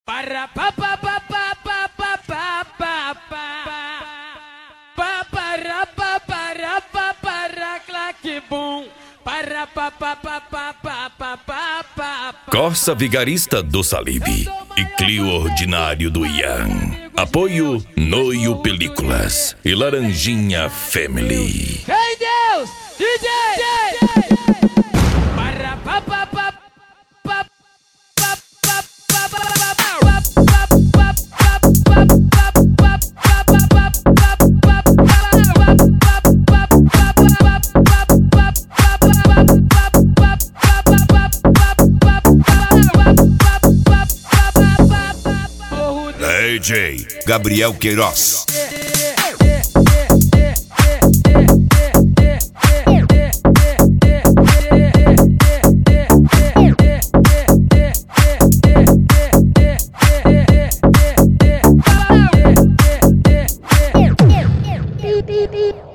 Para pa pa pa pa pa pa pa pa pa para pa para pa para claque bum para pa pa pa pa pa pa pa. Corsa Vigarista do Salibi e Clio Ordinário do Ian. Apoio Noio Películas e Laranjinha Family. Ei Deus, DJ. Para pa pa pa pa DJ Gabriel Queiroz. Beep, beep, beep.